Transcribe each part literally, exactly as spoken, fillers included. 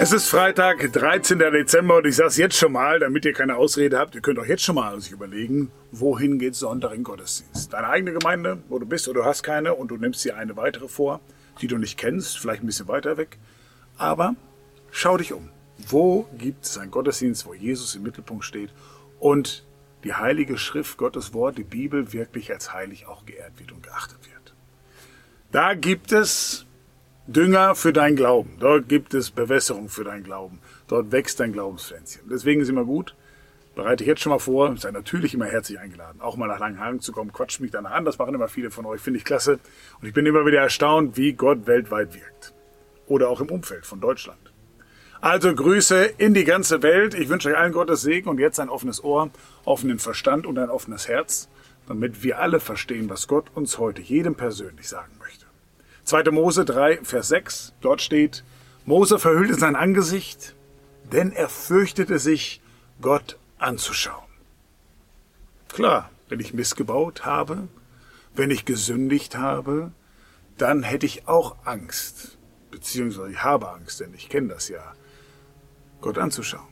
Es ist Freitag, dreizehnter Dezember und ich sage es jetzt schon mal, damit ihr keine Ausrede habt. Ihr könnt auch jetzt schon mal sich überlegen, wohin geht Sonntag in Gottesdienst? Deine eigene Gemeinde, wo du bist oder du hast keine und du nimmst dir eine weitere vor, die du nicht kennst, vielleicht ein bisschen weiter weg. Aber schau dich um. Wo gibt es einen Gottesdienst, wo Jesus im Mittelpunkt steht und die Heilige Schrift, Gottes Wort, die Bibel wirklich als heilig auch geehrt wird und geachtet wird? Da gibt es Dünger für dein Glauben. Dort gibt es Bewässerung für dein Glauben. Dort wächst dein Glaubenspflänzchen. Deswegen ist immer gut, bereite dich jetzt schon mal vor, seid natürlich immer herzlich eingeladen, auch mal nach Langenhagen zu kommen. Quatscht mich danach an, das machen immer viele von euch, finde ich klasse. Und ich bin immer wieder erstaunt, wie Gott weltweit wirkt. Oder auch im Umfeld von Deutschland. Also Grüße in die ganze Welt. Ich wünsche euch allen Gottes Segen und jetzt ein offenes Ohr, offenen Verstand und ein offenes Herz, damit wir alle verstehen, was Gott uns heute jedem persönlich sagen möchte. zweiter Mose drei, Vers sechs, dort steht, Mose verhüllte sein Angesicht, denn er fürchtete sich, Gott anzuschauen. Klar, wenn ich missgebaut habe, wenn ich gesündigt habe, dann hätte ich auch Angst, beziehungsweise ich habe Angst, denn ich kenne das ja, Gott anzuschauen.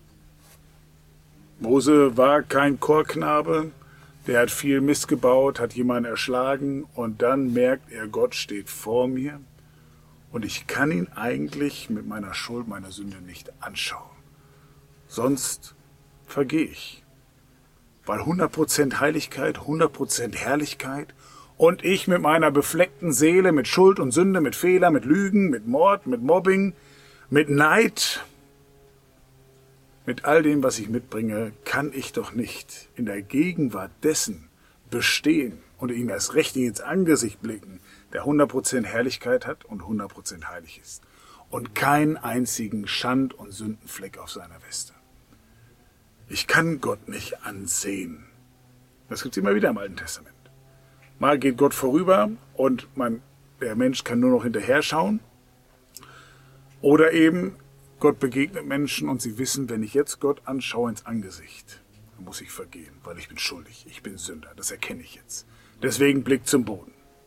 Mose war kein Chorknabe, der hat viel Mist gebaut, hat jemanden erschlagen und dann merkt er, Gott steht vor mir und ich kann ihn eigentlich mit meiner Schuld, meiner Sünde nicht anschauen. Sonst vergehe ich. Weil hundert Prozent Heiligkeit, hundert Prozent Herrlichkeit und ich mit meiner befleckten Seele, mit Schuld und Sünde, mit Fehler, mit Lügen, mit Mord, mit Mobbing, mit Neid, mit all dem, was ich mitbringe, kann ich doch nicht in der Gegenwart dessen bestehen und ihm erst recht ins Angesicht blicken, der hundert Prozent Herrlichkeit hat und hundert Prozent heilig ist und keinen einzigen Schand- und Sündenfleck auf seiner Weste. Ich kann Gott nicht ansehen. Das gibt es immer wieder im Alten Testament. Mal geht Gott vorüber und man, der Mensch kann nur noch hinterher schauen. Oder eben Gott begegnet Menschen und sie wissen, wenn ich jetzt Gott anschaue ins Angesicht, dann muss ich vergehen, weil ich bin schuldig, ich bin Sünder, das erkenne ich jetzt. Deswegen Blick zum Boden.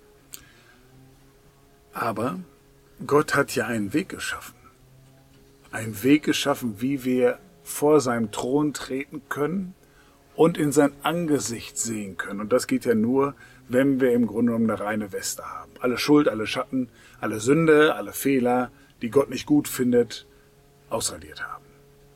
Aber Gott hat ja einen Weg geschaffen. Einen Weg geschaffen, wie wir vor seinem Thron treten können und in sein Angesicht sehen können. Und das geht ja nur, wenn wir im Grunde genommen eine reine Weste haben. Alle Schuld, alle Schatten, alle Sünde, alle Fehler, die Gott nicht gut findet, ausradiert haben.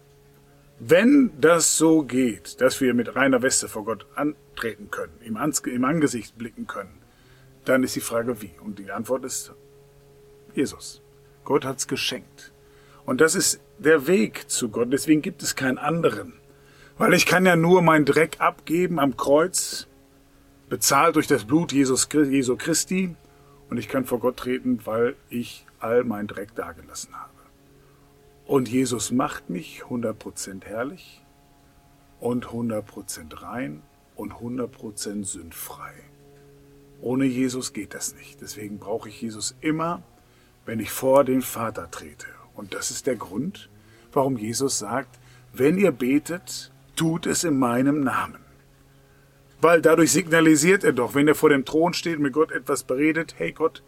Wenn das so geht, dass wir mit reiner Weste vor Gott antreten können, ihm, ans, im Angesicht blicken können, dann ist die Frage wie. Und die Antwort ist Jesus. Gott hat's geschenkt. Und das ist der Weg zu Gott. Deswegen gibt es keinen anderen. Weil ich kann ja nur meinen Dreck abgeben am Kreuz, bezahlt durch das Blut Jesus, Jesu Christi. Und ich kann vor Gott treten, weil ich all meinen Dreck dagelassen habe. Und Jesus macht mich hundert Prozent herrlich und hundert Prozent rein und hundert Prozent sündfrei. Ohne Jesus geht das nicht. Deswegen brauche ich Jesus immer, wenn ich vor den Vater trete. Und das ist der Grund, warum Jesus sagt, wenn ihr betet, tut es in meinem Namen. Weil dadurch signalisiert er doch, wenn er vor dem Thron steht und mit Gott etwas beredet, hey Gott,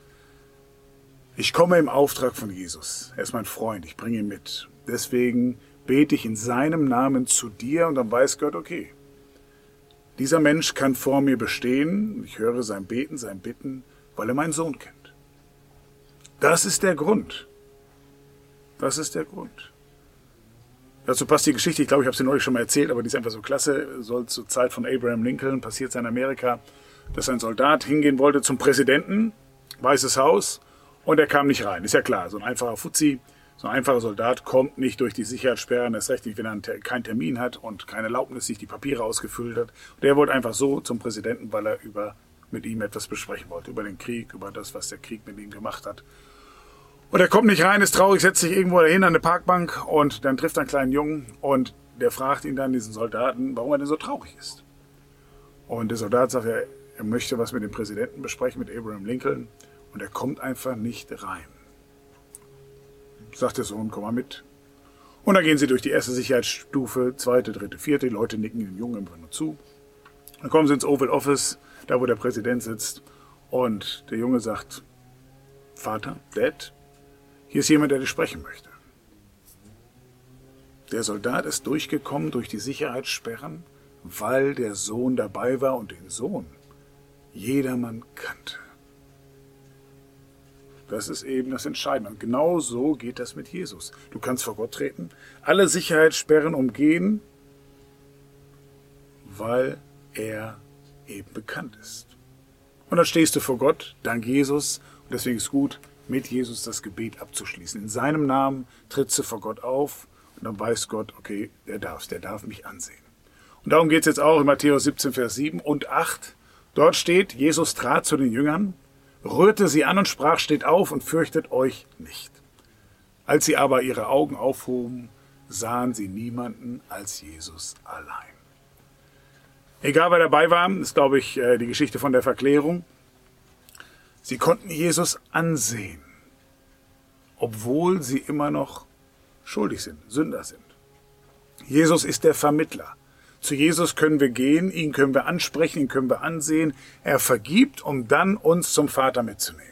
ich komme im Auftrag von Jesus. Er ist mein Freund, ich bringe ihn mit. Deswegen bete ich in seinem Namen zu dir und dann weiß Gott, okay, dieser Mensch kann vor mir bestehen. Ich höre sein Beten, sein Bitten, weil er meinen Sohn kennt. Das ist der Grund. Das ist der Grund. Dazu passt die Geschichte, ich glaube, ich habe sie neulich schon mal erzählt, aber die ist einfach so klasse. Soll zur Zeit von Abraham Lincoln, passiert es in Amerika, dass ein Soldat hingehen wollte zum Präsidenten, Weißes Haus, und er kam nicht rein. Ist ja klar, so ein einfacher Fuzzi, so ein einfacher Soldat kommt nicht durch die Sicherheitssperren, erst recht nicht, wenn er keinen Termin hat und keine Erlaubnis, sich die Papiere ausgefüllt hat. Und er wollte einfach so zum Präsidenten, weil er über, mit ihm etwas besprechen wollte, über den Krieg, über das, was der Krieg mit ihm gemacht hat. Und er kommt nicht rein, ist traurig, setzt sich irgendwo dahin an eine Parkbank und dann trifft er einen kleinen Jungen und der fragt ihn dann, diesen Soldaten, warum er denn so traurig ist. Und der Soldat sagt, er, er möchte was mit dem Präsidenten besprechen, mit Abraham Lincoln. Und er kommt einfach nicht rein. Sagt der Sohn, komm mal mit. Und dann gehen sie durch die erste Sicherheitsstufe, zweite, dritte, vierte. Die Leute nicken dem Jungen einfach nur zu. Dann kommen sie ins Oval Office, da wo der Präsident sitzt. Und der Junge sagt, Vater, Dad, hier ist jemand, der dich sprechen möchte. Der Soldat ist durchgekommen durch die Sicherheitssperren, weil der Sohn dabei war und den Sohn jedermann kannte. Das ist eben das Entscheidende. Und genau so geht das mit Jesus. Du kannst vor Gott treten, alle Sicherheitssperren umgehen, weil er eben bekannt ist. Und dann stehst du vor Gott, dank Jesus. Und deswegen ist es gut, mit Jesus das Gebet abzuschließen. In seinem Namen trittst du vor Gott auf und dann weiß Gott, okay, der darf, der darf mich ansehen. Und darum geht es jetzt auch in Matthäus siebzehn, Vers sieben und acht. Dort steht, Jesus trat zu den Jüngern, rührte sie an und sprach, steht auf und fürchtet euch nicht. Als sie aber ihre Augen aufhoben, sahen sie niemanden als Jesus allein. Egal, wer dabei war, ist, glaube ich, die Geschichte von der Verklärung. Sie konnten Jesus ansehen, obwohl sie immer noch schuldig sind, Sünder sind. Jesus ist der Vermittler. Zu Jesus können wir gehen, ihn können wir ansprechen, ihn können wir ansehen. Er vergibt, um dann uns zum Vater mitzunehmen.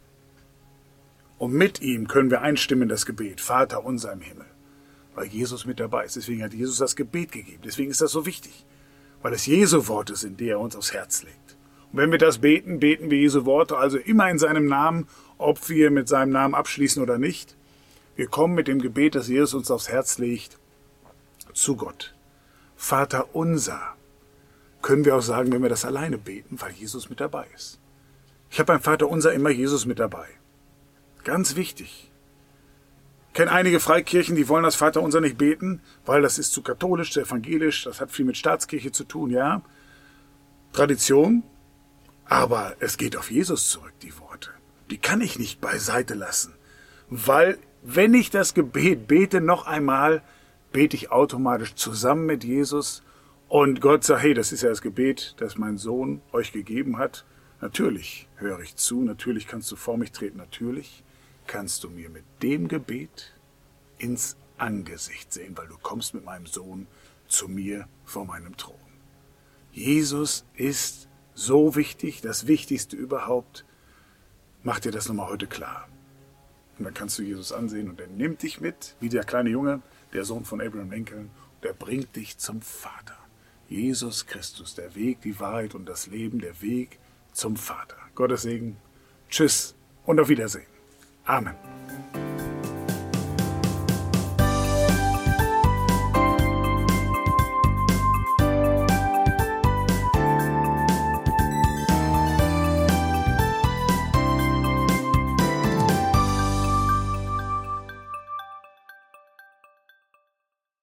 Und mit ihm können wir einstimmen in das Gebet, Vater unser im Himmel, weil Jesus mit dabei ist. Deswegen hat Jesus das Gebet gegeben. Deswegen ist das so wichtig, weil es Jesu Worte sind, die er uns aufs Herz legt. Und wenn wir das beten, beten wir Jesu Worte, also immer in seinem Namen, ob wir mit seinem Namen abschließen oder nicht. Wir kommen mit dem Gebet, das Jesus uns aufs Herz legt, zu Gott. Vater unser, können wir auch sagen, wenn wir das alleine beten, weil Jesus mit dabei ist. Ich habe beim Vater unser immer Jesus mit dabei. Ganz wichtig. Ich kenne einige Freikirchen, die wollen das Vater unser nicht beten, weil das ist zu katholisch, zu evangelisch, das hat viel mit Staatskirche zu tun, ja. Tradition, aber es geht auf Jesus zurück, die Worte. Die kann ich nicht beiseite lassen, weil wenn ich das Gebet bete noch einmal, bete ich automatisch zusammen mit Jesus und Gott sagt, hey, das ist ja das Gebet, das mein Sohn euch gegeben hat. Natürlich höre ich zu, natürlich kannst du vor mich treten, natürlich kannst du mir mit dem Gebet ins Angesicht sehen, weil du kommst mit meinem Sohn zu mir vor meinem Thron. Jesus ist so wichtig, das Wichtigste überhaupt. Mach dir das nochmal heute klar. Und dann kannst du Jesus ansehen und er nimmt dich mit, wie der kleine Junge, der Sohn von Abraham Lincoln, und er bringt dich zum Vater. Jesus Christus, der Weg, die Wahrheit und das Leben, der Weg zum Vater. Gottes Segen. Tschüss und auf Wiedersehen. Amen.